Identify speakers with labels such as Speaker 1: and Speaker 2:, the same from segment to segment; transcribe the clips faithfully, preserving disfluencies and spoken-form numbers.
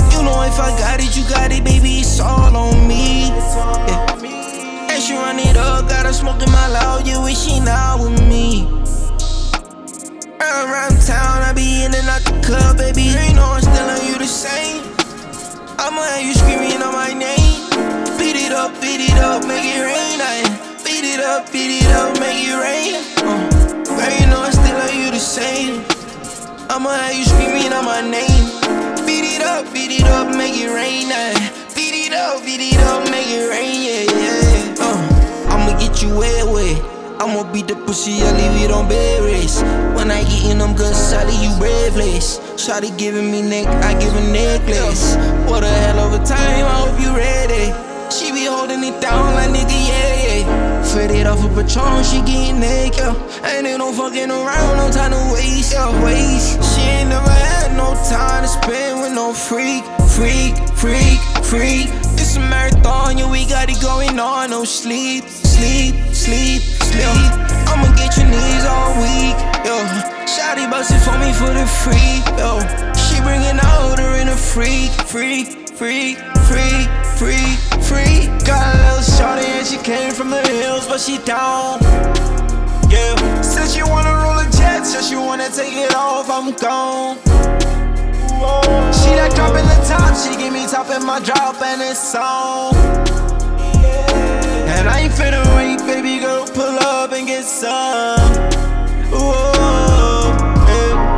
Speaker 1: You know if I got it, you got it, baby, it's all on me. Yeah. And she run it up, got her smoking my loud, yeah, wish she not with me. Around town, I be in and out the club, baby. You know I'm still on you the same. I'ma have you screaming on my name. Beat it up, beat it up, make it rain. I beat it up, beat it up, make it rain. Uh, girl, you know I'm still on you the same. I'ma have you screaming on my name. Beat it up, beat it up, make it rain. I beat it up, beat it up, make it rain. Yeah, yeah. Uh, I'ma get you wet, wet. I'ma beat the pussy, I leave it on bed rest. When I get in them good solid, you braveless. Shawty giving me neck, I give a necklace. What a hell of a time, I hope you ready. She be holding it down like nigga, yeah, yeah. Fed it off a Patron, she getting naked. Ain't there no fucking around, no time to waste, yeah, waste. She ain't never had no time to spend with no freak, freak, freak, freak. It's a marathon, yeah, we got it going on, no sleep, sleep, sleep, sleep. I'ma get your knees all week, yo. Shawty bustin' for me for the free, yo. She bringing out her in a freak, freak, freak, freak, freak, freak. Got a little shawty and she came from the hills, but she down, yeah. Said she wanna roll a jet, said she wanna take it off, I'm gone. She like dropping the top, she give me top in my drop and it's on. And I ain't finna wait, baby girl, pull up and get some. Whoa, yeah.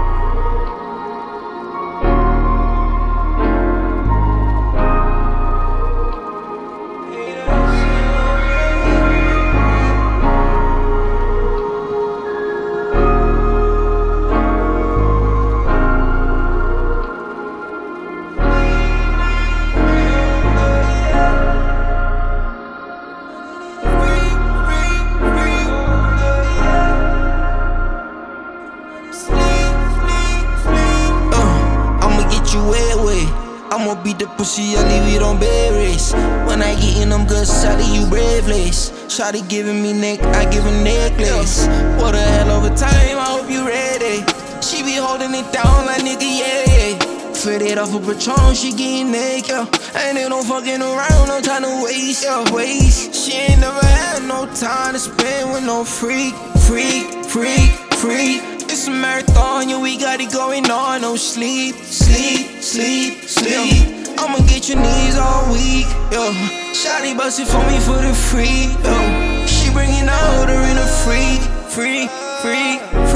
Speaker 1: I'ma beat the pussy, I leave it on bed rest. When I get in them good solid, you braveless. Shawty giving me neck, I give a necklace. What a hell of a time, I hope you ready. She be holding it down like nigga, yeah, yeah. Fed it off a Patron, she getting naked. Ain't there no fucking around, no time to waste, yeah, waste. She ain't never had no time to spend with no freak, freak, freak, freak. It's a marathon, yeah, we got it going on. No sleep, sleep, sleep, sleep. I'ma get your knees all week, yo. Shawty bustin' for me for the free, yo. She bringing out her in a freak, freak, freak,